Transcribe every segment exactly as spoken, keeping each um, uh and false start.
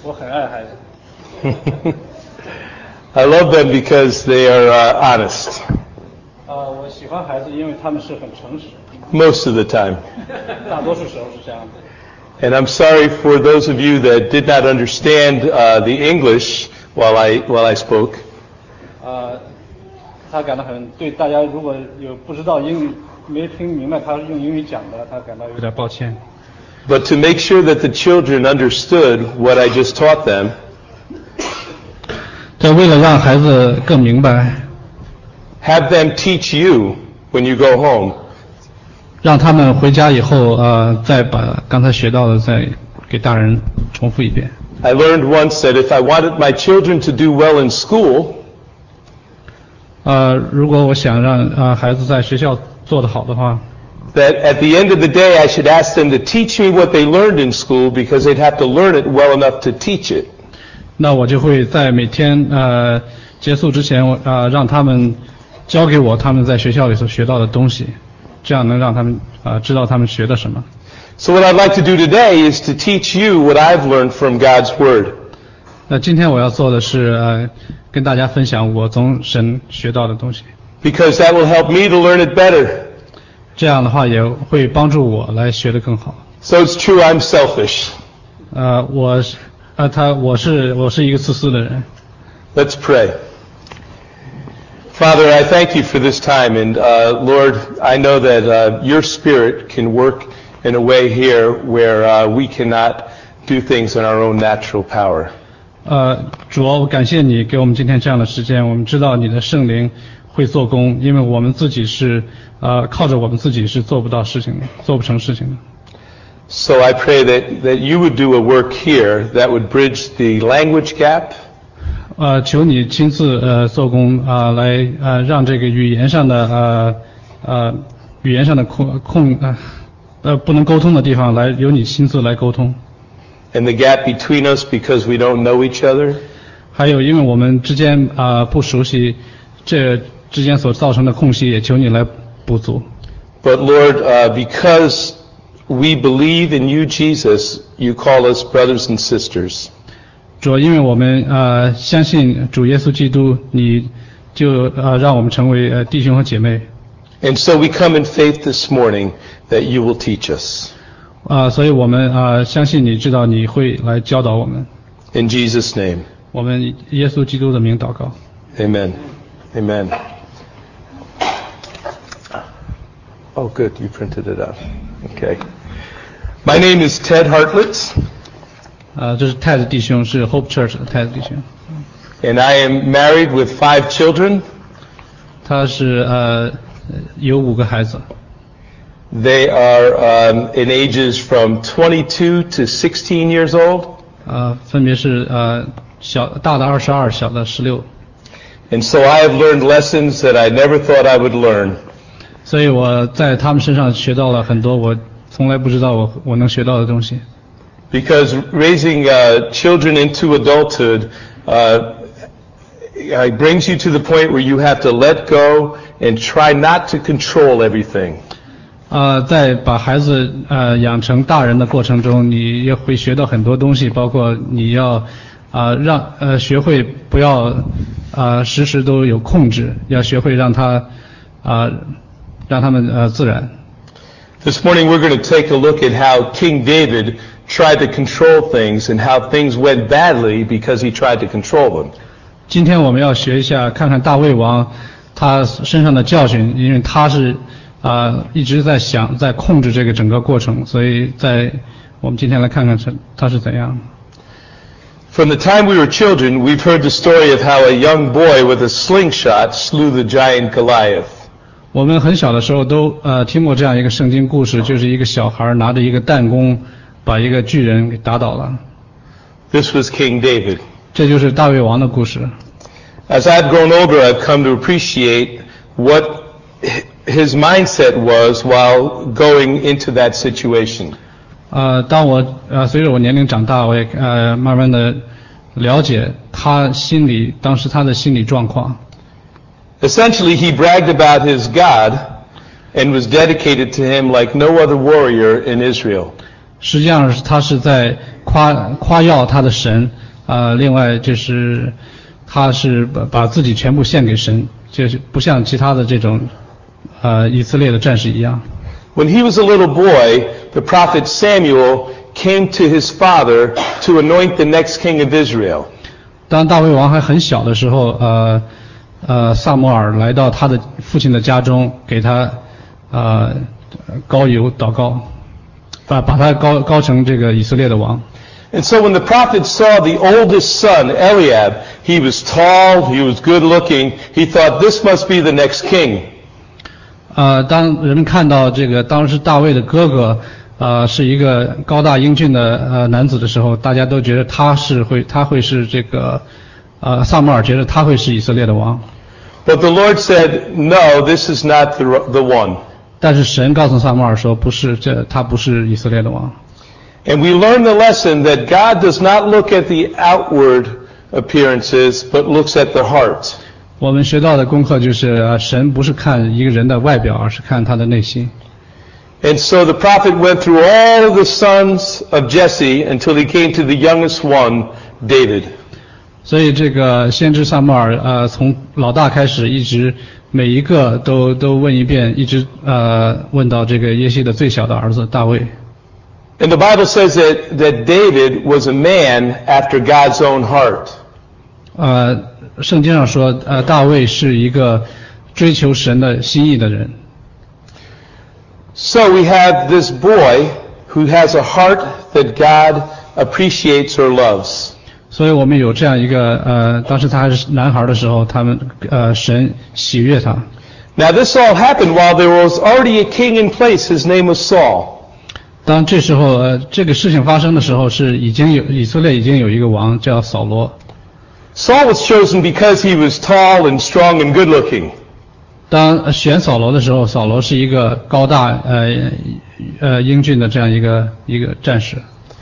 我很爱孩子。 I love them because they are uh, honest. 啊，我喜欢孩子，因为他们是很诚实。 Most of the time. 大多数时候是这样的。 And I'm sorry for those of you that did not understand uh, the English while I while I spoke. 啊，他感到很对大家如果有不知道英语没听明白他用英语讲的，他感到有点抱歉。 But to make sure that the children understood what I just taught them. 这为了让孩子更明白。 Have them teach you when you go home. 让他们回家以后，呃，再把刚才学到的再给大人重复一遍。 I learned once that if I wanted my children to do well in school, 呃，如果我想让呃孩子在学校做得好的话 that at the end of the day I should ask them to teach me what they learned in school because they'd have to learn it well enough to teach it. 那我就会在每天呃结束之前，呃让他们教给我他们在学校里所学到的东西。这样能让他们啊、呃、知道他们学的什么。 So what I'd like to do today is to teach you what I've learned from God's Word. 那今天我要做的是呃跟大家分享我从神学到的东西。 Because that will help me to learn it better. 这样的话也会帮助我来学得更好。 So it's true I'm selfish. 呃我呃他我是我是一个自私的人。 Let's pray. Father, I thank you for this time, and uh, Lord, I know that uh, your Spirit can work in a way here where uh, we cannot do things in our own natural power. 呃，主啊，我感谢你给我们今天这样的时间。我们知道你的圣灵会做工，因为我们自己是呃靠着我们自己是做不到事情的，做不成事情的。 So I pray that that you would do a work here that would bridge the language gap. 呃，求你亲自呃做工啊、呃，来呃让这个语言上的呃呃语言上的空空呃呃不能沟通的地方来由你亲自来沟通。 And the gap between us because we don't know each other. 还有，因为我们之间啊、呃、不熟悉，这之间所造成的空隙，也求你来补足。 But Lord, uh, because we believe in you, Jesus, you call us brothers and sisters. 主，因为我们呃相信主耶稣基督，你就呃让我们成为呃弟兄和姐妹。 And so we come in faith this morning that you will teach us. 啊、呃，所以我们啊、呃、相信你知道你会来教导我们。 In Jesus' name. 我们耶稣基督的名祷告。 Amen. Amen. Oh, good. You printed it out. Okay. My name is Ted Hartlett. 呃，这是 Ted 弟兄，是 Hope Church 的 Ted 弟兄。 And I am married with five children. 他是呃有五个孩子。 They are um, in ages from twenty-two to sixteen years old. 呃，分别是呃小大的二十二，小的十六。 And so I have learned lessons that I never thought I would learn. 所以我在他们身上学到了很多我从来不知道我我能学到的东西。 Because raising uh, children into adulthood uh, it brings you to the point where you have to let go and try not to control everything. 呃，在把孩子呃养成大人的过程中，你也会学到很多东西，包括你要啊、呃、让呃学会不要啊、呃、时时都有控制，要学会让他啊、呃、让他们呃自然。 This morning we're going to take a look at how King David tried to control things and how things went badly because he tried to control them. 今天我们要学一下，看看大卫王他身上的教训，因为他是啊、呃、一直在想在控制这个整个过程，所以在我们今天来看看他是怎样。 From the time we were children, we've heard the story of how a young boy with a slingshot slew the giant Goliath. 我们很小的时候都呃听过这样一个圣经故事，就是一个小孩拿着一个弹弓把一个巨人给打倒了。 This was King David. 这就是大卫王的故事。 As I've grown older, I've come to appreciate what his mindset was while going into that situation. 呃，当我呃随着我年龄长大，我也呃慢慢的了解他心里当时他的心理状况。 Essentially, he bragged about his God and was dedicated to him like no other warrior in Israel. 实际上他是在夸夸耀他的神，呃，另外就是他是把把自己全部献给神，就是不像其他的这种呃以色列的战士一样。 When he was a little boy, the prophet Samuel came to his father to anoint the next king of Israel. 当大卫王还很小的时候，呃呃，撒母耳来到他的父亲的家中，给他呃膏油祷告，把把他高高成这个以色列的王。 And so when the prophet saw the oldest son, Eliab, he was tall, he was good looking, he thought this must be the next king. 呃，当人们看到这个当时大卫的哥哥，呃，是一个高大英俊的呃男子的时候，大家都觉得他是会他会是这个，呃，撒母耳觉得他会是以色列的王。 But the Lord said, no, this is not the, the one. 但是神告诉撒母耳说，不是，这他不是以色列的王。 And we learn the lesson that God does not look at the outward appearances, but looks at the heart. 我们学到的功课就是，呃，神不是看一个人的外表，而是看他的内心。 And so the prophet went through all of the sons of Jesse until he came to the youngest one, David. 所以这个先知撒母耳，呃，从老大开始，一直每一个都都问一遍，一直呃问到这个耶西的最小的儿子大卫。 And the Bible says that, that David was a man after God's own heart. 呃，圣经上说，呃，大卫是一个追求神的心意的人。 So we have this boy who has a heart that God appreciates or loves. 所以我们有这样一个，呃，当时他还是男孩的时候，他们呃神喜悦他。 Now this all happened while there was already a king in place. His name was Saul. 当这时候，呃，这个事情发生的时候，是已经有以色列已经有一个王叫扫罗。 Saul was chosen because he was tall and strong and good looking. 当选扫罗的时候，扫罗是一个高大、呃呃英俊的这样一个一个战士。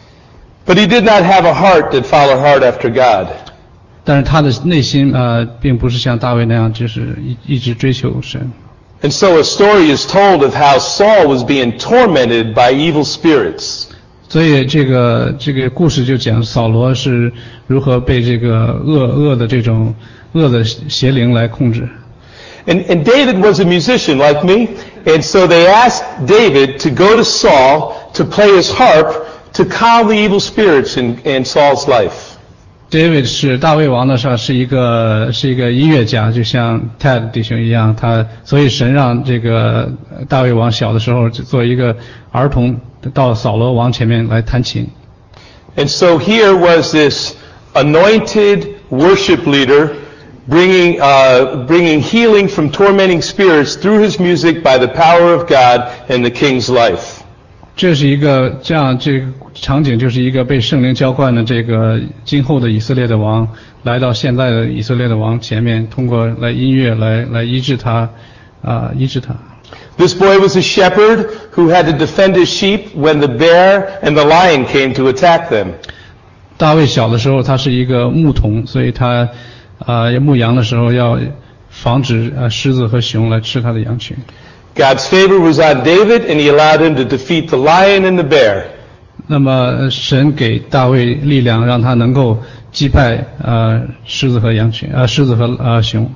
But he did not have a heart that followed hard after God. 但是他的内心呃并不是像大卫那样，就是一一直追求神。 And so a story is told of how Saul was being tormented by evil spirits. 所以这个这个故事就讲扫罗是如何被这个恶恶的这种恶的邪灵来控制。 And, and David was a musician like me, and so they asked David to go to Saul to play his harp to calm the evil spirits in, in Saul's life. David 是大卫王的时候是一个是一个音乐家，就像 Ted 弟兄一样，他所以神让这个大卫王小的时候做一个儿童到扫罗王前面来弹琴。 And so here was this anointed worship leader bringing uh, bringing healing from tormenting spirits through his music by the power of God in the king's life. 这是一个这样这个场景，就是一个被圣灵浇灌的这个今后的以色列的王来到现在的以色列的王前面，通过来音乐来来医治他啊、呃、医治他。 This boy was a shepherd who had to defend his sheep when the bear and the lion came to attack them. 大卫小的时候他是一个牧童，所以他啊、呃、牧羊的时候要防止呃狮子和熊来吃他的羊群。 God's favor was on David, and he allowed him to defeat the lion and the bear. 那么神给大卫力量，让他能够击败呃狮子和羊群，呃狮子和呃熊。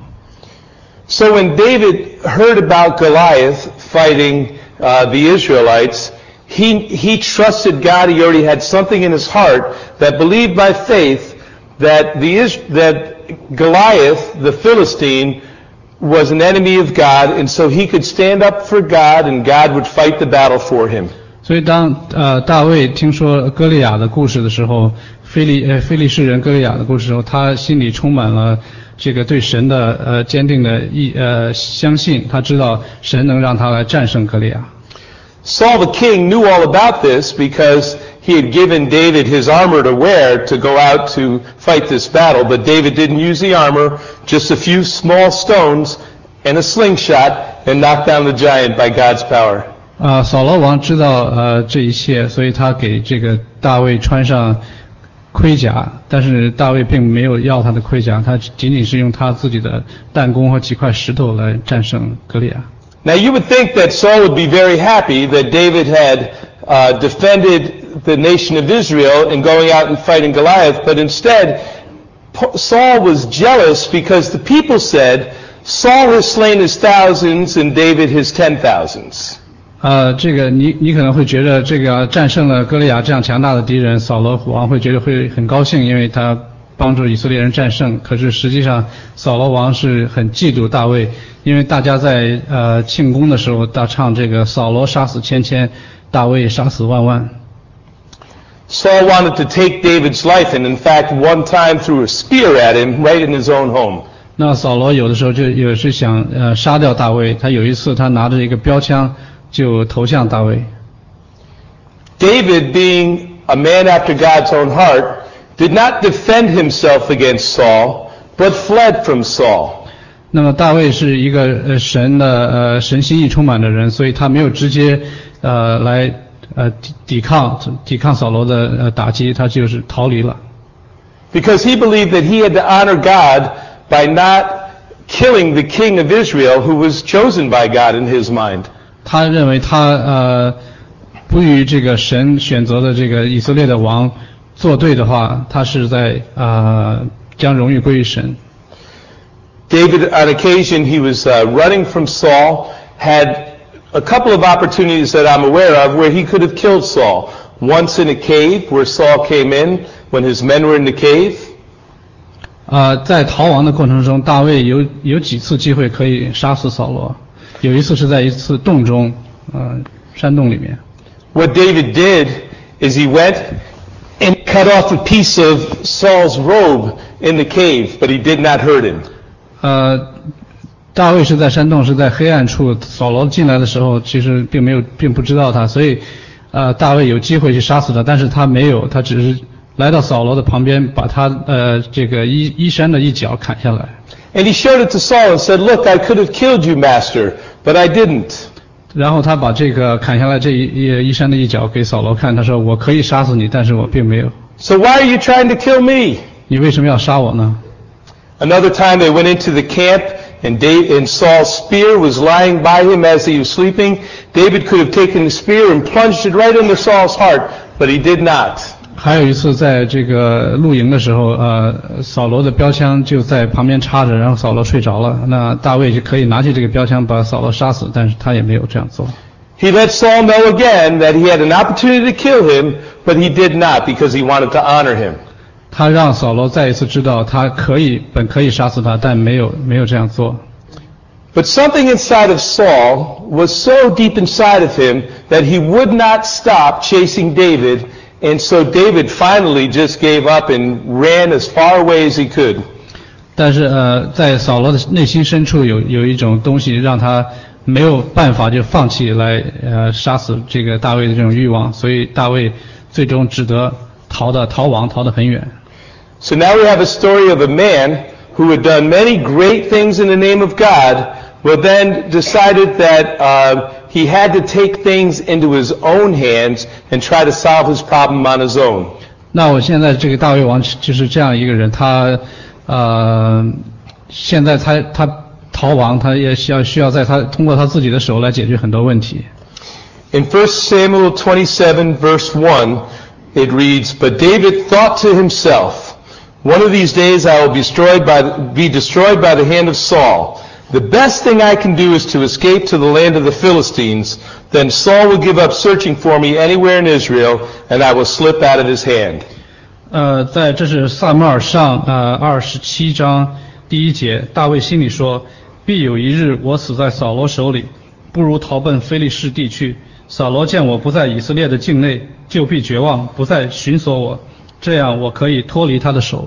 So when David heard about Goliath fighting uh, the Israelites, he he trusted God. He already had something in his heart that believed by faith that the that Goliath, the Philistine, was an enemy of God, and so he could stand up for God, and God would fight the battle for him. 所以当呃大卫听说歌利亚的故事的时候，非利呃非利士人歌利亚的故事的时候，他心里充满了这个对神的呃坚定的意呃相信，他知道神能让他来战胜歌利亚。 Saul the king knew all about this because he had given David his armor to wear to go out to fight this battle, but David didn't use the armor, just a few small stones and a slingshot, and knocked down the giant by God's power. 啊、呃，扫罗王知道呃这一切，所以他给这个大卫穿上盔甲，但是大卫并没有要他的盔甲，他仅仅是用他自己的弹弓和几块石头来战胜歌利亚。 Now you would think that Saul would be very happy that David had uh, defended the nation of Israel in going out and fighting Goliath, but instead Saul was jealous because the people said, Saul has slain his thousands and David his ten thousands. 呃，这个你你可能会觉得这个战胜了歌利亚这样强大的敌人，扫罗王会觉得会很高兴，因为他帮助以色列人战胜。可是实际上，扫罗王是很嫉妒大卫，因为大家在呃庆功的时候大唱这个扫罗杀死千千，大卫杀死万万。 Saul wanted to take David's life, and in fact, one time threw a spear at him right in his own home. 那扫罗有的时候就也是想呃杀掉大卫，他有一次他拿着一个标枪就投向大卫。 David, being a man after God's own heart, did not defend himself against Saul, but fled from Saul. 那么大卫是一个呃神的呃神心意充满的人，所以他没有直接呃来呃抵抵抗抵抗扫罗的呃打击，他就是逃离了。 Because he believed that he had to honor God by not killing the king of Israel, who was chosen by God in his mind. 他认为他呃不与这个神选择的这个以色列的王作对的话，他是在呃将荣誉归于神。 David, on occasion, he was uh, running from Saul, had a couple of opportunities that I'm aware of where he could have killed Saul. Once in a cave where Saul came in when his men were in the cave. 呃，在逃亡的过程中，大卫有有几次机会可以杀死扫罗。有一次是在一次洞中，呃，山洞里面。 What David did is he went and cut off a piece of Saul's robe in the cave, but he did not hurt him. 呃，大卫是在山洞，是在黑暗处。扫罗进来的时候，其实并没有，并不知道他，所以，呃，大卫有机会去杀死他，但是他没有，他只是来到扫罗的旁边，把他呃这个衣衣衫的一角砍下来。 And he showed it to Saul and said, "Look, I could have killed you, master, but I didn't." 然后他把这个砍下来这一衣衫的一角给扫罗看，他说：“我可以杀死你，但是我并没有。” So why are you trying to kill me? 你为什么要杀我呢？ Another time they went into the camp and, Dave, and Saul's spear was lying by him as he was sleeping. David could have taken the spear and plunged it right into Saul's heart, but he did not. 还有一次在这个露营的时候，呃，扫罗的标枪就在旁边插着，然后扫罗睡着了，那大卫就可以拿起这个标枪把扫罗杀死，但是他也没有这样做。 He let Saul know again that he had an opportunity to kill him, but he did not because he wanted to honor him. 他让扫罗再一次知道他可以本可以杀死他，但没有没有这样做。 But something inside of Saul was so deep inside of him that he would not stop chasing David. And so David finally just gave up and ran as far away as he could. 但是呃，在扫罗的内心深处有有一种东西让他没有办法就放弃来呃杀死这个大卫的这种欲望，所以大卫最终只得逃的逃亡，逃得很远。 So now we have a story of a man who had done many great things in the name of God, but then decided that uh, he had to take things into his own hands and try to solve his problem on his own. 那我现在这个大卫王就是这样一个人，他呃现在他他逃亡，他也需要需要在他通过他自己的手来解决很多问题。 In First Samuel twenty-seven verse one, it reads, "But David thought to himself, one of these days I will be destroyed by be destroyed by the hand of Saul. The best thing I can do is to escape to the land of the Philistines. Then Saul will give up searching for me anywhere in Israel, and I will slip out of his hand." 呃，在这是撒母耳上呃二十七章第一节，大卫心里说：必有一日我死在扫罗手里，不如逃奔非利士地去。扫罗见我不在以色列的境内，就必绝望，不再寻索我，这样我可以脱离他的手。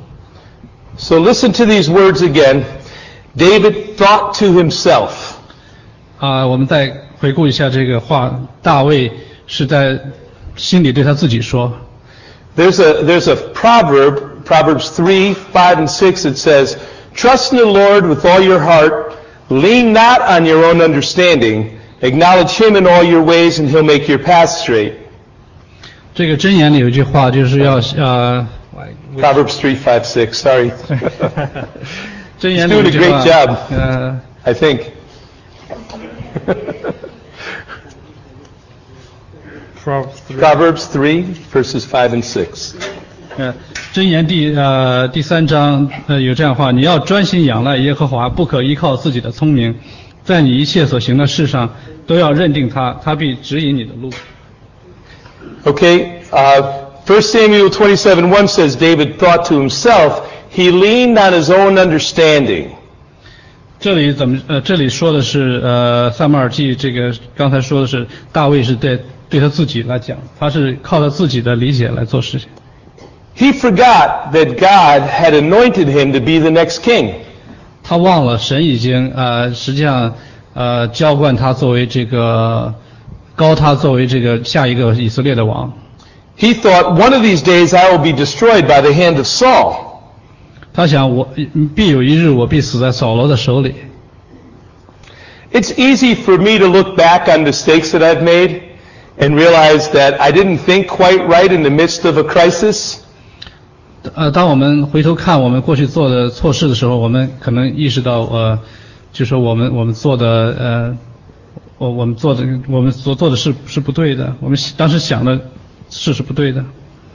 So listen to these words again. David thought to himself. 啊、呃，我们再回顾一下这个话，大卫是在心里对他自己说。 There's a there's a proverb, Proverbs three, five, and six. It says, "Trust in the Lord with all your heart, lean not on your own understanding, acknowledge Him in all your ways, and He'll make your path straight." 这个箴言里有一句话，就是要呃。 Proverbs three, five, six. Sorry. 箴言 He's 里有 doing 一 a 句话 great job. 呃 I think. Proverbs three, verses five and six. 呃，箴言第呃第三章呃有这样话：你要专心仰赖耶和华，不可依靠自己的聪明，在你一切所行的事上都要认定他，他必指引你的路。 Okay, uh, First Samuel twenty-seven one says David thought to himself, he leaned on his own understanding. 这里怎么呃这里说的是呃撒母耳记这个刚才说的是大卫是对对他自己来讲，他是靠他自己的理解来做事情。 He forgot that God had anointed him to be the next king. 他忘了神已经呃实际上呃浇灌他作为这个高他作为这个下一个以色列的王。 He thought, one of these days I will be destroyed by the hand of Saul. 他想我必有一日我必死在扫罗的手里。 It's easy for me to look back on mistakes that I've made and realize that I didn't think quite right in the midst of a crisis. 呃，当我们回头看我们过去做的错事的时候，我们可能意识到，呃，就说我们我们做的，呃，我我们做的我们所做的事是不对的，我们当时想的事是不对的。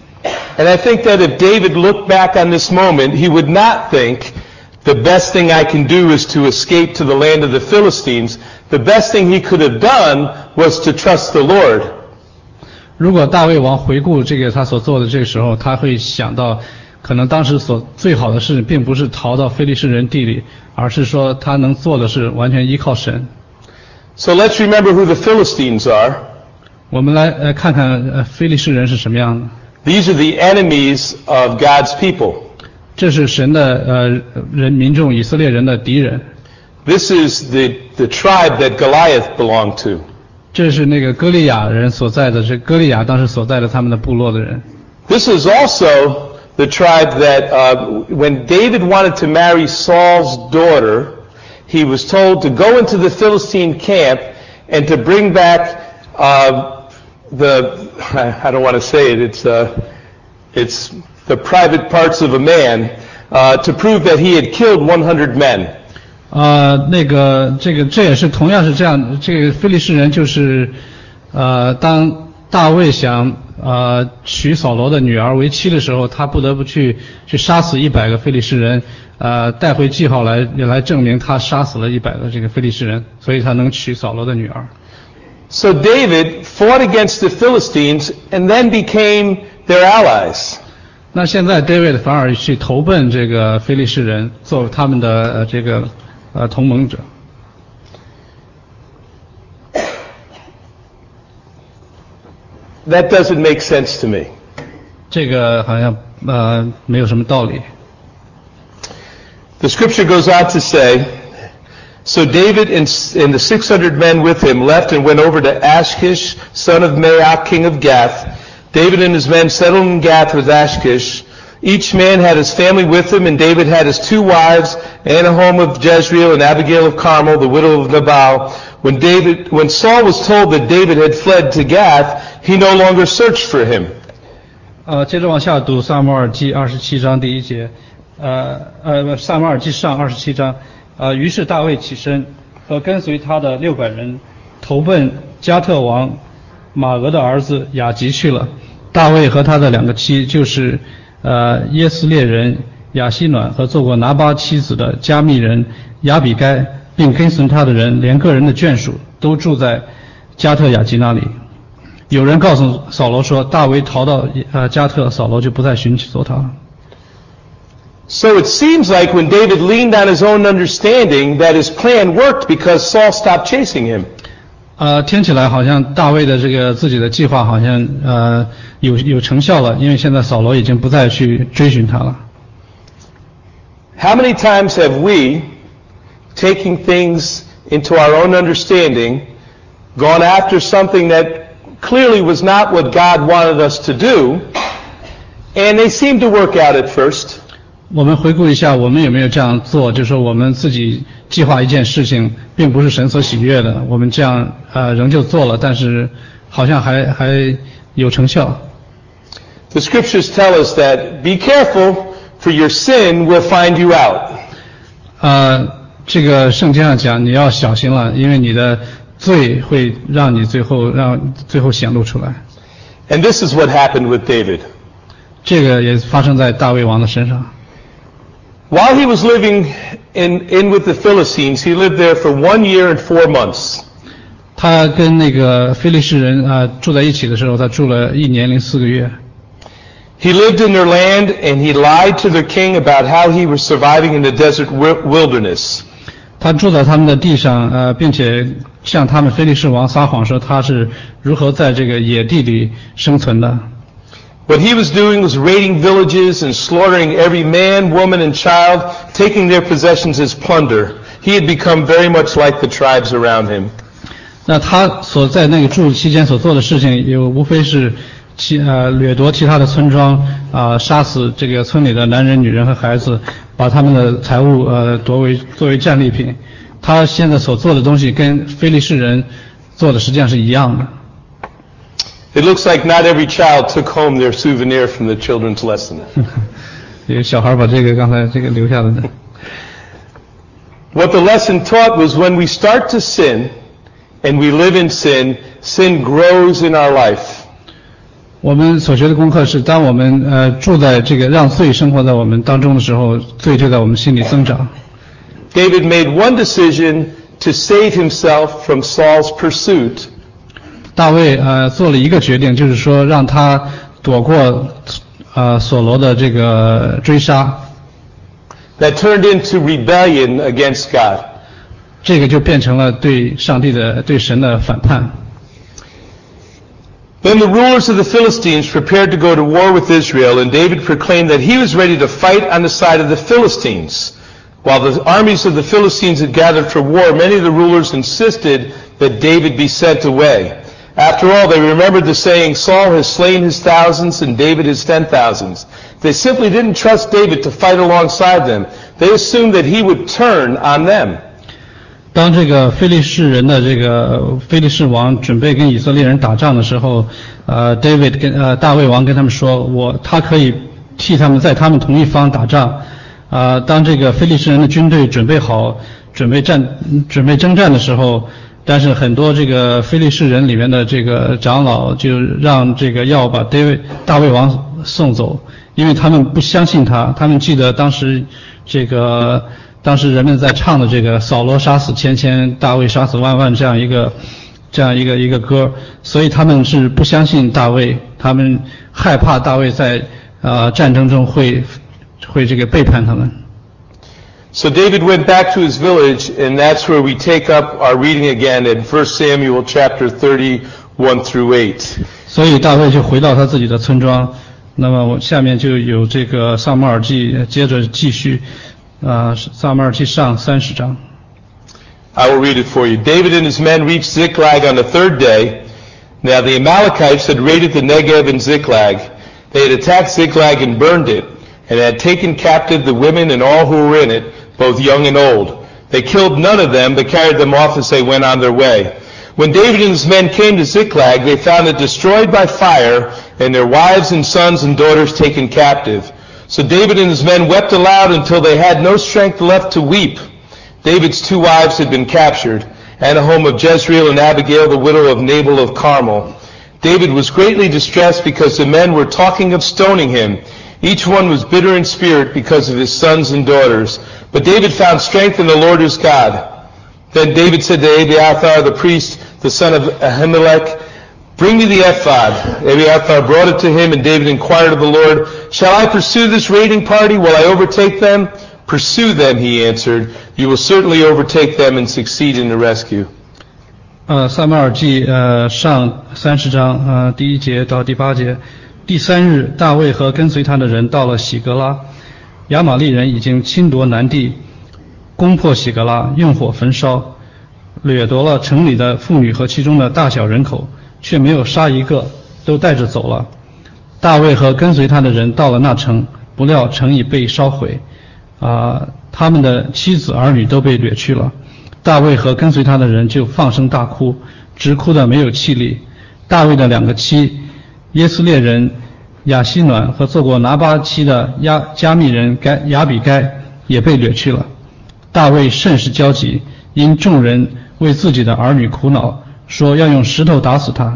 And I think that if David looked back on this moment, he would not think the best thing I can do is to escape to the land of the Philistines. The best thing he could have done was to trust the Lord. 如果大卫王回顾这个他所做的这个时候，他会想到，可能当时所最好的事并不是逃到非利士人地里，而是说他能做的是完全依靠神。 So let's remember who the Philistines are. 我们来呃看看呃非利士人是什么样的。 These are the enemies of God's people. 这是神的呃人民众以色列人的敌人。 This is the the tribe that Goliath belonged to. 这是那个歌利亚人所在的，是歌利亚当时所在的他们的部落的人。 This is also the tribe that uh, when David wanted to marry Saul's daughter, he was told to go into the Philistine camp and to bring back uh, the, I don't want to say it, it's, uh, it's the private parts of a man, uh, to prove that he had killed one hundred men. 呃，那个这个这也是同样是这样，这个非利士人就是，呃，当大卫想呃娶扫罗的女儿为妻的时候，他不得不去去杀死一百个非利士人，呃，带回记号来来证明他杀死了一百个这个非利士人，所以他能娶扫罗的女儿。 So David fought against the Philistines and then became their allies. 那现在 David 反而去投奔这个非利士人，做他们的呃这个呃同盟者。 That doesn't make sense to me. 这个好像呃没有什么道理。 The scripture goes on to say, so David and, and the six hundred men with him left and went over to Ashkish, son of Maach, king of Gath. David and his men settled in Gath with Ashkish. Each man had his family with him, and David had his two wives, Ahinoam of Jezreel and Abigail of Carmel, the widow of Nabal. When David, when Saul was told that David had fled to Gath, he no longer searched for him. 呃，接着往下读撒母耳记二十七章第一节，呃呃，撒母耳记上二十七章，呃，于是大卫起身，和跟随他的六百人，投奔加特王马俄的儿子雅吉去了。大卫和他的两个妻，就是呃耶斯列人亚希暖和做过拿巴妻子的加密人亚比该，并跟随他的人，连个人的眷属都住在加特雅吉那里。有人告诉扫罗说，大卫逃到呃加特，扫罗就不再寻求他了。 So it seems like when David leaned on his own understanding that his plan worked because Saul stopped chasing him. 呃，听起来好像大卫的这个自己的计划好像呃有有成效了，因为现在扫罗已经不再去追寻他了。 How many times have we, taking things into our own understanding, gone after something that clearly was not what God wanted us to do, and they seem to work out at first? 我们回顾一下，我们有没有这样做？就是说，我们自己计划一件事情，并不是神所喜悦的，我们这样呃仍旧做了，但是好像还还有成效。 The scriptures tell us that be careful, for your sin will find you out. 呃，这个圣经上讲，你要小心了，因为你的罪会让你最后让最后显露出来。 And this is what happened with David. 这个也发生在大卫王的身上。 While he was living in, in with the Philistines, he lived there for one year and four months. 他跟那个非利士人啊、呃、住在一起的时候，他住了一年零四个月。 He lived in their land and he lied to their king about how he was surviving in the desert wilderness. 他住在他们的地上，呃，并且向他们非利士王撒谎说他是如何在这个野地里生存的。 What he was doing was raiding villages and slaughtering every man, woman, and child, taking their possessions as plunder. He had become very much like the tribes around him. 那他所在那个住期间所做的事情，也无非是其呃掠夺其他的村庄啊、呃，杀死这个村里的男人、女人和孩子，把他们的财物呃夺为作为战利品。他现在所做的东西跟非利士人做的实际上是一样的。 It looks like not every child took home their souvenir from the children's lesson. 有小孩把这个刚才这个留下的。 What the lesson taught was when we start to sin and we live in sin, sin grows in our life. 我们所学的功课是，当我们呃住在这个让罪生活在我们当中的时候，罪就在我们心里增长。 David made one decision to save himself from Saul's pursuit. 大卫呃做了一个决定，就是说让他躲过呃所罗的这个追杀。 That turned into rebellion against God. 这个就变成了对上帝的对神的反叛。 Then the rulers of the Philistines prepared to go to war with Israel, and David proclaimed that he was ready to fight on the side of the Philistines. While the armies of the Philistines had gathered for war, many of the rulers insisted that David be sent away. After all, they remembered the saying, Saul has slain his thousands and David his ten thousands. They simply didn't trust David to fight alongside them. They assumed that he would turn on them. 当这个非利士人的这个非利士王准备跟以色列人打仗的时候，呃 ，David 跟呃大卫王跟他们说，我他可以替他们在他们同一方打仗。啊、呃，当这个非利士人的军队准备好准备战准备征战的时候，但是很多这个非利士人里面的这个长老就让这个要把 David 大卫王送走，因为他们不相信他，他们记得当时这个。当时人们在唱的这个扫罗杀死千千，大卫杀死万万这样一个这样一个一个歌，所以他们是不相信大卫，他们害怕大卫在呃战争中会会这个背叛他们。 So David went back to his village, and that's where we take up our reading again in First Samuel chapter thirty-one through eight. 所以大卫就回到他自己的村庄，那么我下面就有这个撒母耳记接着继续。Uh, 撒母耳记上三十章。 I will read it for you. David and his men reached Ziklag on the third day. Now the Amalekites had raided the Negev and Ziklag. They had attacked Ziklag and burned it, and had taken captive the women and all who were in it, both young and old. They killed none of them, but carried them off as they went on their way. When David and his men came to Ziklag, they found it destroyed by fire, and their wives and sons and daughters taken captive. So David and his men wept aloud until they had no strength left to weep. David's two wives had been captured, Ahinoam of Jezreel and Abigail, the widow of Nabal of Carmel. David was greatly distressed because the men were talking of stoning him. Each one was bitter in spirit because of his sons and daughters. But David found strength in the Lord his God. Then David said to Abiathar the priest, the son of Ahimelech, Bring me the ephod. Abiathar brought it to him, and David inquired of the Lord, Shall I pursue this raiding party? Will I overtake them? Pursue them, he answered. You will certainly overtake them and succeed in the rescue. 呃，撒母耳记呃上三十章呃第一节到第八节，第三日，大卫和跟随他的人到了喜格拉，亚玛利人已经侵夺南地，攻破喜格拉，用火焚烧，掠夺了城里的妇女和其中的大小人口。却没有杀一个，都带着走了。大卫和跟随他的人到了那城，不料城已被烧毁，啊、呃，他们的妻子儿女都被掠去了。大卫和跟随他的人就放声大哭，直哭得没有气力。大卫的两个妻，耶斯列人亚希暖和做过拿巴妻的亚加密人该亚比该也被掠去了。大卫甚是焦急，因众人为自己的儿女苦恼，说要用石头打死他。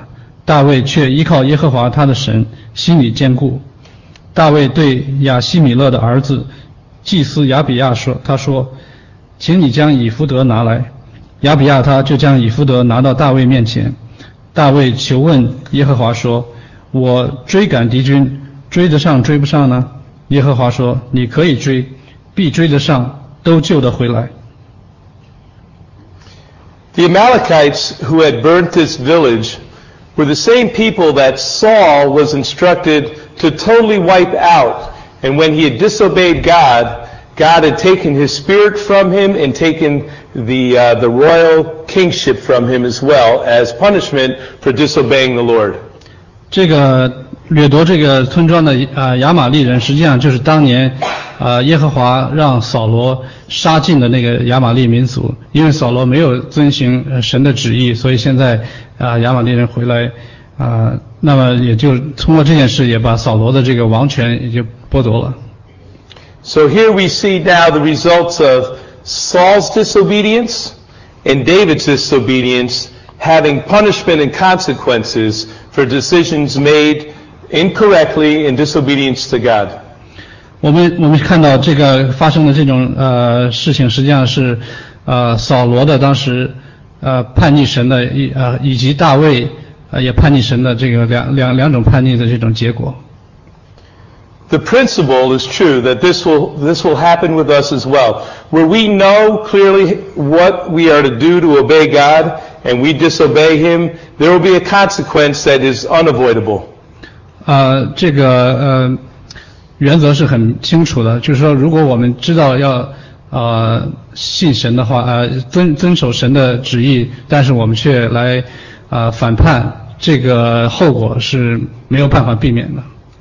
大卫却依靠耶和华他的神，心里坚固。大卫对亚希米勒的儿子祭司亚比亚说，他说，请你将以弗得拿来。亚比亚他就将以弗得拿到大卫面前。大卫求问耶和华说，我追赶敌军，追得上追不上呢？耶和华说，你可以追，必追得上，都救得回来。 The Amalekites who had burnt this village were the same people that Saul was instructed to totally wipe out. And when he had disobeyed God, God had taken his spirit from him and taken the, uh, the royal kingship from him as well as punishment for disobeying the Lord. 这个掠夺这个村庄的呃亚玛利人，实际上就是当年呃耶和华让扫罗杀尽的那个亚玛利民族，因为扫罗没有遵行呃神的旨意，所以现在啊、呃、亚玛利人回来啊、呃，那么也就通过这件事也把扫罗的这个王权也就剥夺了。 So here we see now the results of Saul's disobedience and David's disobedience having punishment and consequences for decisions made incorrectly in disobedience to God. 我们我们看到这个发生的这种呃事情，实际上是呃扫罗的当时呃叛逆神的以呃以及大卫呃也叛逆神的这个两两两种叛逆的这种结果。 The principle is true that this will this will happen with us as well. Where we know clearly what we are to do to obey God and we disobey Him, there will be a consequence that is unavoidable. 呃，这个呃原则是很清楚的，就是说，如果我们知道要呃信神的话，呃遵遵守神的旨意，但是我们却来呃反叛，这个后果是没有办法避免的。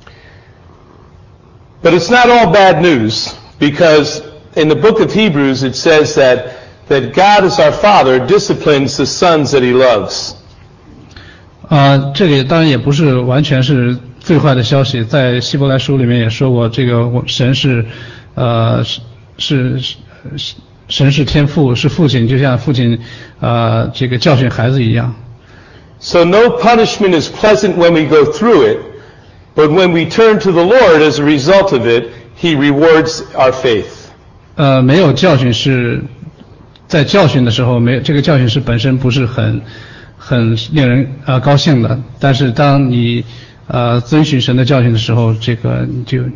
But it's not all bad news, because in the book of Hebrews it says that that God as our Father disciplines the sons that He loves. 呃，这个当然也不是完全是最坏的消息，在希伯来书里面也说过，这个神是呃是是是神是天父，是父亲，就像父亲呃这个教训孩子一样。 So no punishment is pleasant when we go through it, but when we turn to the Lord as a result of it, He rewards our faith. 呃，没有教训是在教训的时候，没有这个教训是本身不是很很令人呃高兴的，但是当你呃遵循神的教训的时候，这个你就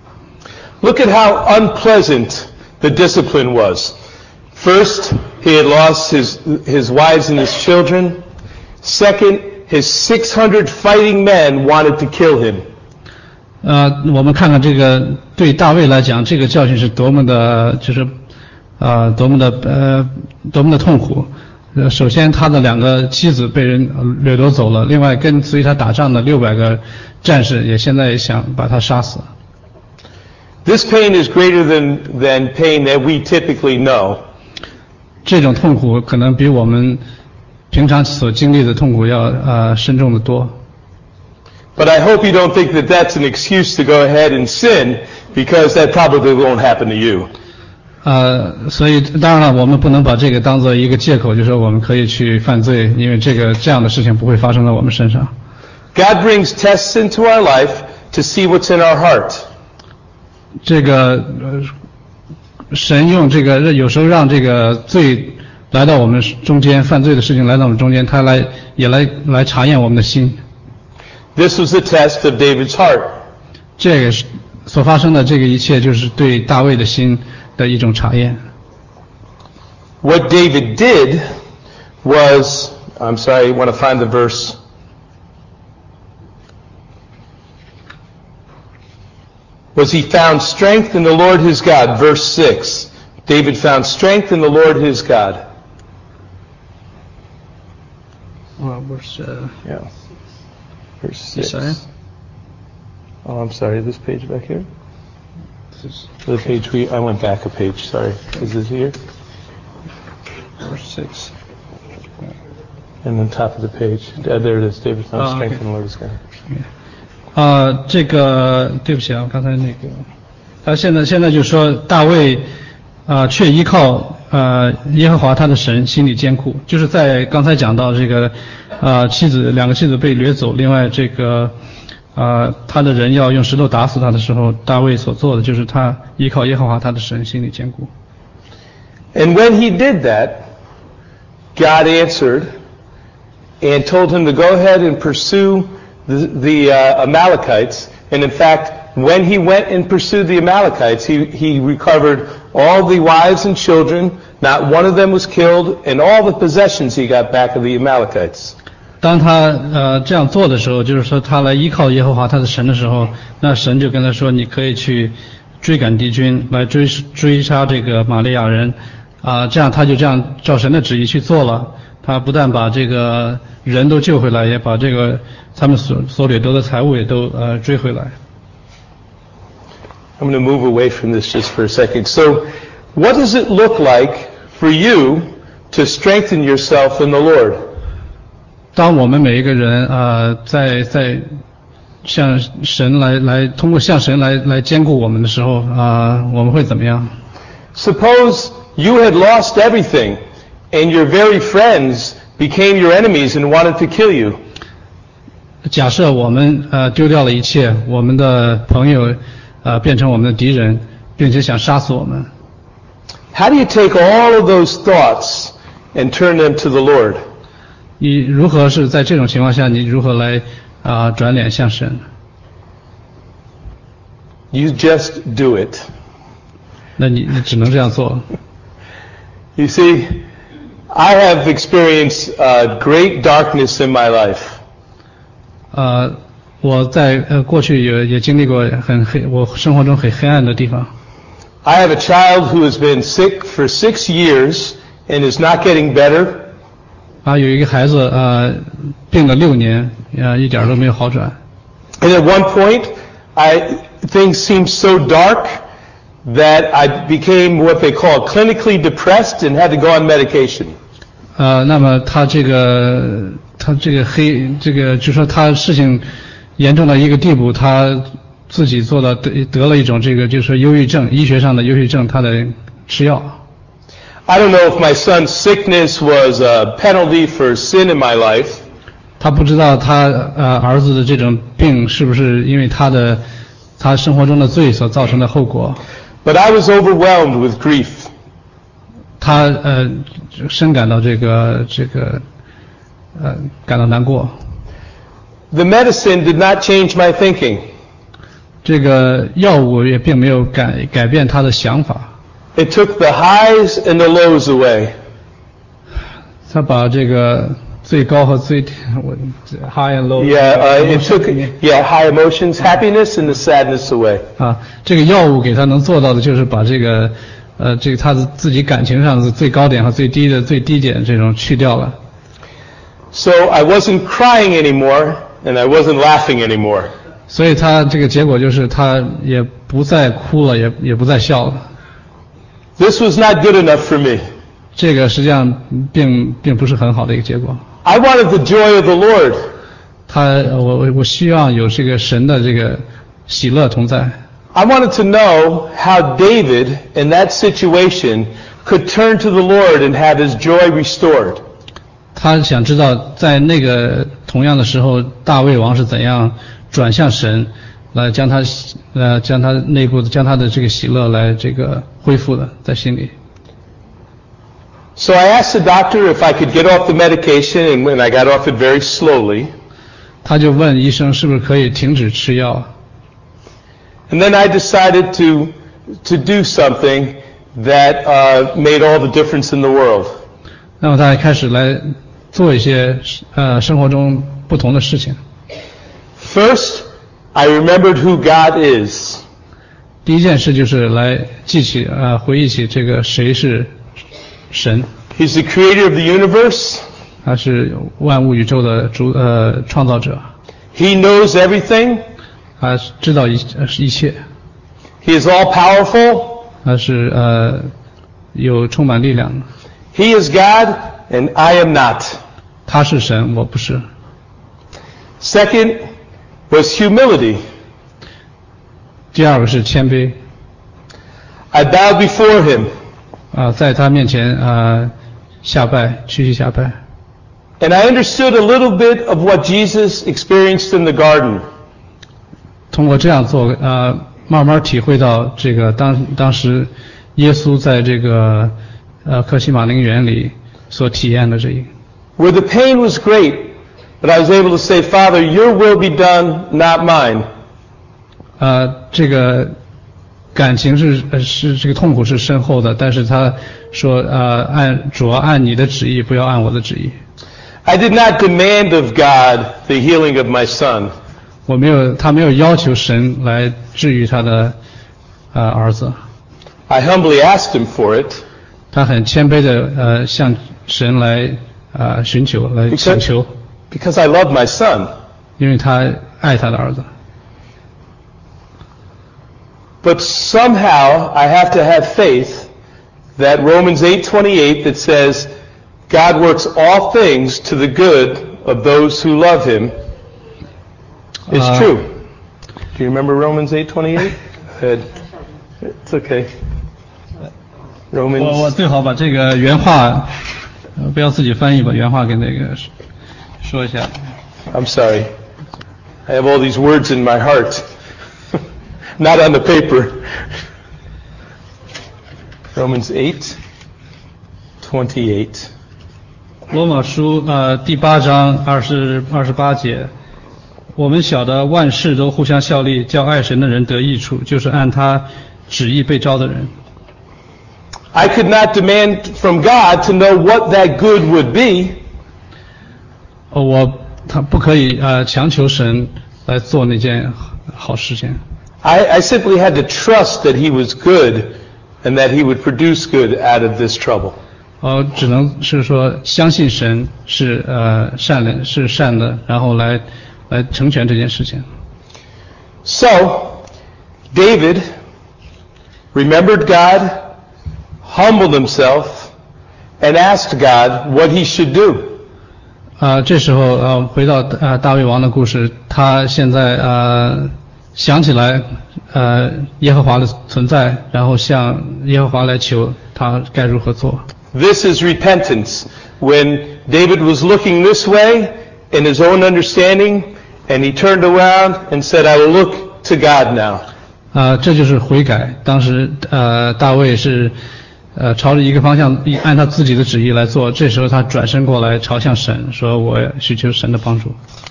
Look at how unpleasant the discipline was. First, he had lost his his wives and his children. Second, his six hundred fighting men wanted to kill him. 呃，我们看看这个对大卫来讲，这个教训是多么的，就是呃多么的呃多么的痛苦。呃，首先他的两个妻子被人掠夺走了，另外跟随他打仗的六百个战士也现在也想把他杀死。 This pain is greater than than pain that we typically know. 这种痛苦可能比我们平常所经历的痛苦要呃深重的多。 But I hope you don't think that that's an excuse to go ahead and sin, because that probably won't happen to you. 呃，所以当然了，我们不能把这个当做一个借口，就是说我们可以去犯罪，因为这个这样的事情不会发生在我们身上。 God brings tests into our life to see what's in our heart. 这个呃，神用这个有时候让这个罪来到我们中间，犯罪的事情来到我们中间，他来也来来查验我们的心。 This was the test of David's heart. 这个所发生的这个一切，就是对大卫的心的一种查验。 What David did was, I'm sorry, I want to find the verse. Was he found strength in the Lord his God, verse six. David found strength in the Lord his God. Well, verse, uh, yeah. Verse six. Sorry? Oh, I'm sorry, this page back here? This is The page we, I went back a page, sorry. Is it here? verse six. And then top of the page. Uh, there it is. David found Oh, strength okay. in the Lord his God. 呃，这个对不起啊，刚才那个，他现在现在就说大卫啊、呃，却依靠呃耶和华他的神心里坚固，就是在刚才讲到这个呃妻子两个妻子被掠走，另外这个呃他的人要用石头打死他的时候，大卫所做的就是他依靠耶和华他的神心里坚固。 And when he did that, God answered and told him to go ahead and pursue the, the uh, Amalekites. And in fact, when he went and pursued the Amalekites, he, he recovered all the wives and children. Not one of them was killed, and all the possessions he got back of the Amalekites. 当他呃这样做的时候，就是说他来依靠耶和华他的神的时候，那神就跟他说，你可以去追赶敌军，来追追杀这个玛利亚人。啊、呃，这样他就这样照神的旨意去做了。他不但把这个人都救回来，也把这个他们所所掠夺的财物也都呃追回来。 I'm going to move away from this just for a second. So, what does it look like for you to strengthen yourself in the Lord? 当我们每一个人呃在在向神来来通过向神来来兼顾我们的时候啊、呃，我们会怎么样？ Suppose you had lost everything, and your very friends became your enemies and wanted to kill you. 假设我们呃丢掉了一切，我们的朋友呃变成我们的敌人，并且想杀死我们。 How do you take all of those thoughts and turn them to the Lord? 你如何是在这种情况下，你如何来啊、呃、转脸向神？ You just do it. 那你你只能这样做。 You see, I have experienced uh, great darkness in my life. 呃，我在呃过去也也经历过很黑，我生活中很黑暗的地方。 I have a child who has been sick for six years and is not getting better. 啊，有一个孩子呃病了六年，呃一点都没有好转。 And at one point, I things seemed so dark that I became what they call clinically depressed and had to go on medication. 呃，那么他这个他这个黑这个就说他事情严重到一个地步，他自己做到得得了一种这个就是说忧郁症，医学上的忧郁症，他得吃药。 I don't know if my son's sickness was a penalty for sin in my life. 他不知道他呃儿子的这种病是不是因为他的他生活中的罪所造成的后果。 But I was overwhelmed with grief. 他呃深感到这个这个呃感到难过。 The medicine did not change my thinking. 这个药物也并没有改改变他的想法。 It took the highs and the lows away. 他把这个最高和最我 high and low Yeah, uh, it took yeah high emotions, happiness, and the sadness away. 啊，这个药物给他能做到的就是把这个呃这个他的自己感情上的最高点和最低的最低点这种去掉了。 So I wasn't crying anymore, and I wasn't laughing anymore. 所以他这个结果就是他也不再哭了，也也不再笑了。 This was not good enough for me. 这个实际上并并不是很好的一个结果。 I wanted the joy of the Lord. 他我我我希望有这个神的这个喜乐同在。 I wanted to know how David in that situation could turn to the Lord and have his joy restored. 他想知道在那个同样的时候，大卫王是怎样转向神，来将他呃将他内部将他的这个喜乐来这个恢复的在心里。 So I asked the doctor if I could get off the medication, and when I got off it very slowly. 他就问医生是不是可以停止吃药。 And then I decided to to do something that uh, made all the difference in the world. 那么他还开始来做一些呃生活中不同的事情。 First, I remembered who God is. 第一件事就是来记起呃回忆起这个谁是神。 He's the creator of the universe. 他是万物宇宙的主呃创造者。 He knows everything. 他知道一一切。 He is all powerful. 他是呃有充满力量的。 He is God, and I am not. 他是神，我不是。 Second was humility. 第二个是谦卑。 I bowed before him. 啊、呃，在他面前啊、呃、下拜，屈膝下拜。 And I understood a little bit of what Jesus experienced in the garden. 通过这样做，呃，慢慢体会到这个当当时耶稣在这个呃客西马林园里所体验的这一个。 Where the pain was great, but I was able to say, Father, your will be done, not mine. 呃，这个感情是呃是这个痛苦是深厚的，但是他说呃按主要按你的旨意，不要按我的旨意。 I did not demand of God the healing of my son. 我没有，他没有要求神来治愈他的呃儿子。 I humbly asked him for it. 他很谦卑的呃向神来呃寻求来请求。 Because I love my son. 因为他爱他的儿子。 But somehow I have to have faith that Romans eight twenty-eight that says God works all things to the good of those who love him is uh, true. Do you remember Romans eight twenty-eight? It's okay. Romans 我我最好把这个原话呃不要自己翻译，把原话给那个说一下。 I'm sorry. I have all these words in my heart. Not on the paper. Romans eight twenty-eight. 罗马书呃第八章二十二十八节，我们晓得万事都互相效力，叫爱神的人得益处，就是按他旨意被召的人。 I could not demand from God to know what that good would be. 哦，我他不可以呃强求神来做那件好事情。 I, I simply had to trust that He was good and that He would produce good out of this trouble. 呃，只能是说相信神是呃善的，是善的，然后来来成全这件事情。 So, David remembered God, humbled himself, and asked God what he should do. 啊、呃，这时候呃，回到呃大卫王的故事，他现在呃想起来呃耶和华的存在，然后向耶和华来求他该如何做。 This is repentance. When David was looking this way in his own understanding, and he turned around and said, I will look to God now. 啊、呃，这就是悔改。当时呃大卫是呃朝着一个方向，按他自己的旨意来做。这时候他转身过来朝向神，说我需求神的帮助。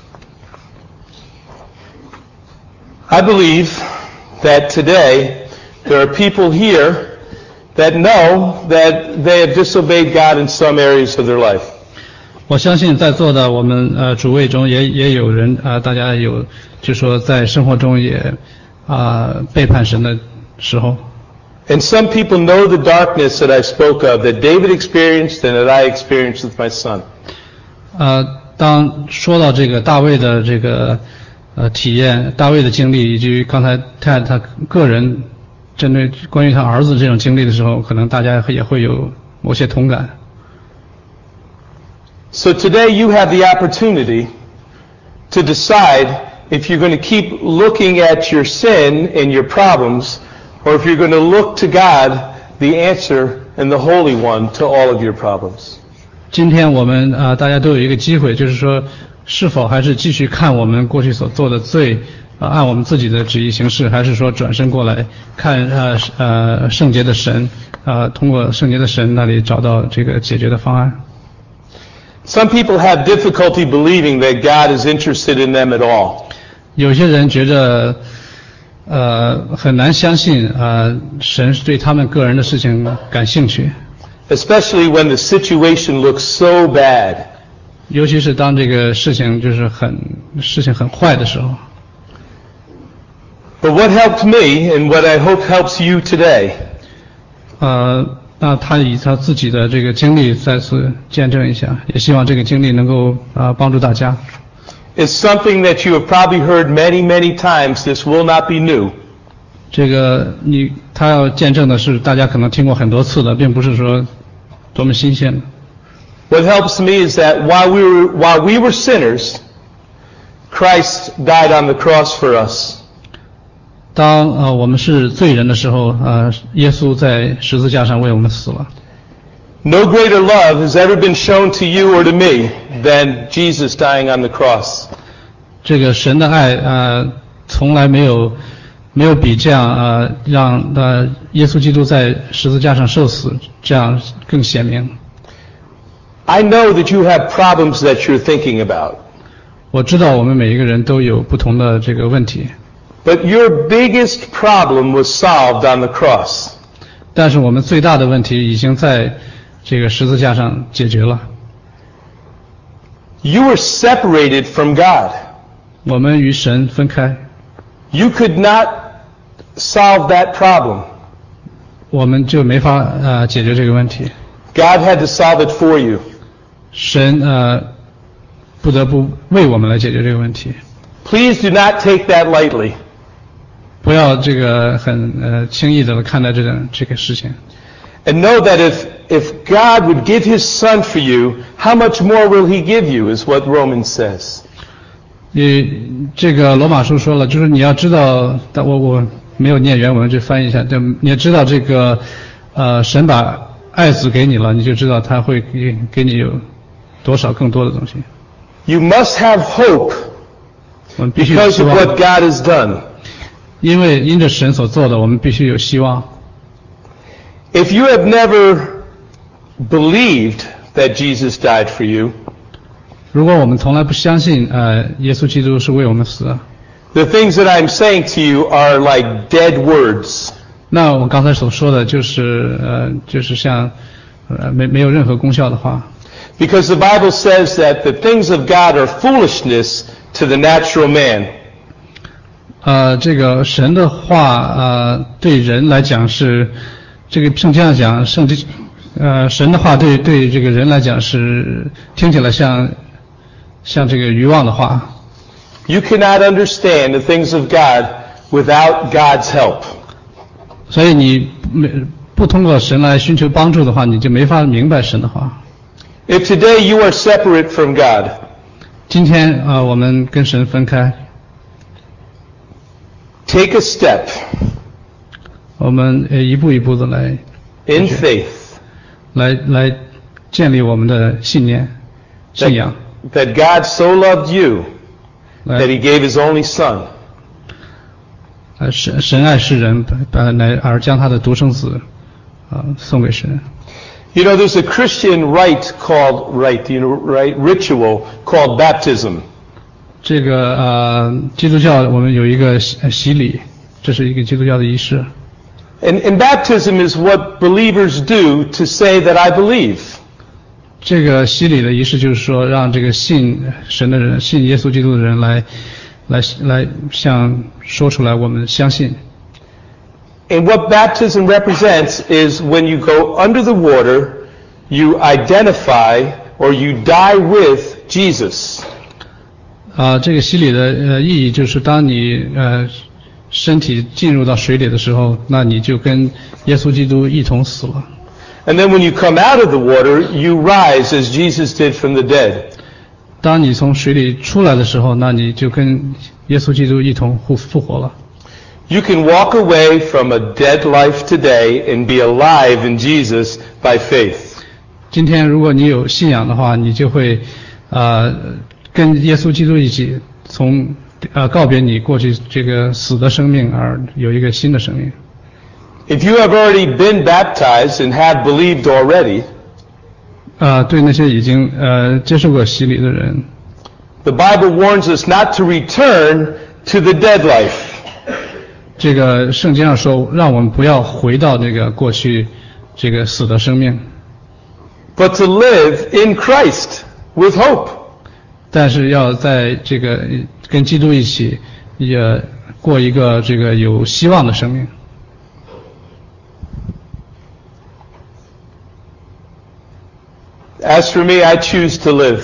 I believe that today there are people here that know that they have disobeyed God in some areas of their life. 我相信在座的我们呃主位中也也有人啊、呃，大家有就说在生活中也啊、呃、背叛神的时候。 And some people know the darkness that I spoke of, that David experienced and that I experienced with my son. 呃，当说到这个大卫的这个呃体验，大卫的经历，以及刚才他他个人针对关于他儿子这种经历的时候，可能大家也会有某些同感。 So today you have the opportunity to decide if you're going to keep looking at your sin and your problems, or if you're going to look to God, the answer and the Holy One to all of your problems. 今天我们啊、呃，大家都有一个机会，就是说，是否还是继续看我们过去所做的罪，啊、呃，按我们自己的旨意行事，还是说转身过来看呃呃圣洁的神，啊、呃，通过圣洁的神那里找到这个解决的方案。 Some people have difficulty believing that God is interested in them at all. 有些人觉着，呃，很难相信啊、呃，神是对他们个人的事情感兴趣。 Especially when the situation looks so bad. 尤其是当这个事情就是很事情很坏的时候。 But what helped me and what I hope helps you today? 呃，那他以他自己的这个经历再次见证一下，也希望这个经历能够啊、呃、帮助大家。 It's something that you have probably heard many, many times. This will not be new. 这个你他要见证的是大家可能听过很多次的，并不是说多么新鲜的。 What helps me is that while we were while we were sinners, Christ died on the cross for us. 当呃我们是罪人的时候，呃，耶稣在十字架上为我们死了。 No greater love has ever been shown to you or to me than Jesus dying on the cross. 这个神的爱，呃，从来没有没有比这样呃让呃耶稣基督在十字架上受死这样更显明。 I know that you have problems that you're thinking about. 我知道我们每一个人都有不同的这个问题。 But your biggest problem was solved on the cross. 但是我们最大的问题已经在这个十字架上解决了。 You were separated from God. 我们与神分开。 You could not solve that problem. 我们就没法呃解决这个问题。 God had to solve it for you. 神呃不得不为我们来解决这个问题。 Please do not take that lightly. 不要这个很呃轻易的看待这个这个事情。 And know that if if God would give His Son for you, how much more will He give you? Is what Romans says. 你这个罗马书说了，就是你要知道，但我我没有念原文，就翻译一下。就你要知道这个呃神把爱子给你了，你就知道他会给给你有多少更多的东西。 You must have hope 我们必须有 because 希 of 望， what God has done. 因为因着神所做的，我们必须有希望。 If you have never believed that Jesus died for you, 如果我们从来不相信呃耶稣基督是为我们死的， the things that I'm saying to you are like dead words. 那我刚才所说的就是呃就是像呃没没有任何功效的话。 Because the Bible says that the things of God are foolishness to the natural man. 呃，这个神的话，呃，对人来讲是，这个圣经上讲，圣经，呃，神的话对对这个人来讲是听起来像，像这个愚妄的话。 You cannot understand the things of God without God's help. 所以你没不通过神来寻求帮助的话，你就没法明白神的话。 If today you are separate from God, 今天啊、呃，我们跟神分开。 take a step 我们呃一步一步的来 in faith 来来建立我们的信念信仰 that, that God so loved you 来 that He gave His only Son. 呃神神爱世人，呃来而将他的独生子啊、呃、送给神。 You know, there's a Christian rite called rite, you know, right, ritual called baptism. 这个呃基督教我们有一个洗洗礼，这是一个基督教的仪式。 And, and baptism is what believers do to say that I believe. 这个洗礼的仪式就是说，让这个信神的人、信耶稣基督的人来来来向说出来，我们相信。 And what baptism represents is when you go under the water, you identify or you die with Jesus. 啊，这个洗礼的呃意义就是当你呃身体进入到水里的时候，那你就跟耶稣基督一同死了。 And then when you come out of the water, you rise as Jesus did from the dead. 当你从水里出来的时候，那你就跟耶稣基督一同复复活了。 You can walk away from a dead life today and be alive in Jesus by faith. 今天如果你有信仰的话，你就会呃跟耶稣基督一起从呃告别你过去这个死的生命，而有一个新的生命。 If you have already been baptized and have believed already, 呃，对那些已经呃接受过洗礼的人， the Bible warns us not to return to the dead life. 这个圣经上说，让我们不要回到这个过去这个死的生命， But to live in Christ with hope. 但是要在这个跟基督一起，也过一个这个有希望的生命。 As for me, I choose to live.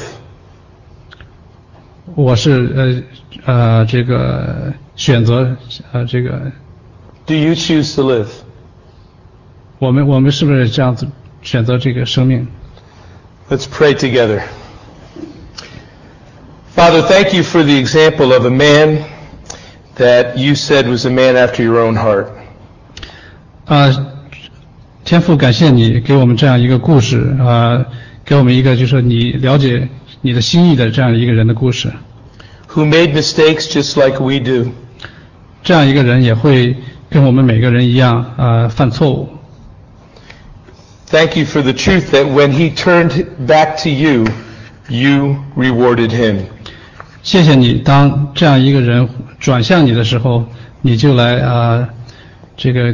我是呃呃这个选择呃这个， Do you choose to live? 我们我们是不是这样子选择这个生命？ Let's pray together. Father, thank you for the example of a man that you said was a man after your own heart. 啊，天父，感谢你给我们这样一个故事啊，给我们一个就是说你了解你的心意的这样一个人的故事。 Who made mistakes just like we do. 这样一个人也会跟我们每个人一样啊犯错误。 Thank you for the truth that when he turned back to you, you rewarded him. 谢谢你，当这样一个人转向你的时候，你就来啊，这个，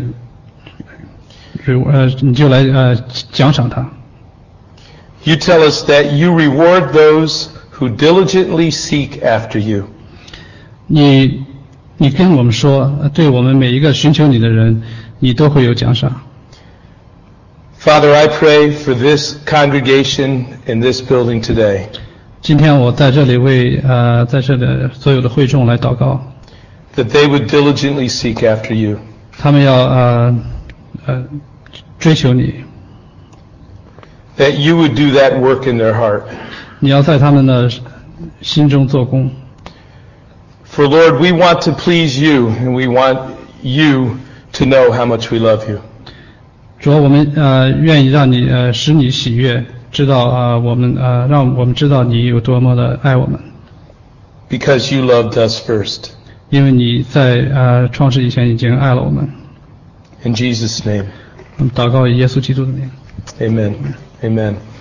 呃，你就来呃奖赏他。 You tell us that you reward those who diligently seek after you. 你，你跟我们说，对我们每一个寻求你的人，你都会有奖赏。 Father, I pray for this congregation in this building today. 今天我在这里为呃在这里所有的会众来祷告。 That they would diligently seek after you. 他们要呃呃追求你。 That you would do that work in their heart. 你要在他们的心中做工。 For Lord, we want to please you, and we want you to know how much we love you. 主要我们呃愿意让你呃使你喜悦，知道啊、呃、我们呃让我们知道你有多么的爱我们。 Because you loved us first. 因为你在呃创世以前已经爱了我们。 In Jesus' name. 我们祷告以耶稣基督的名。 Amen. Amen.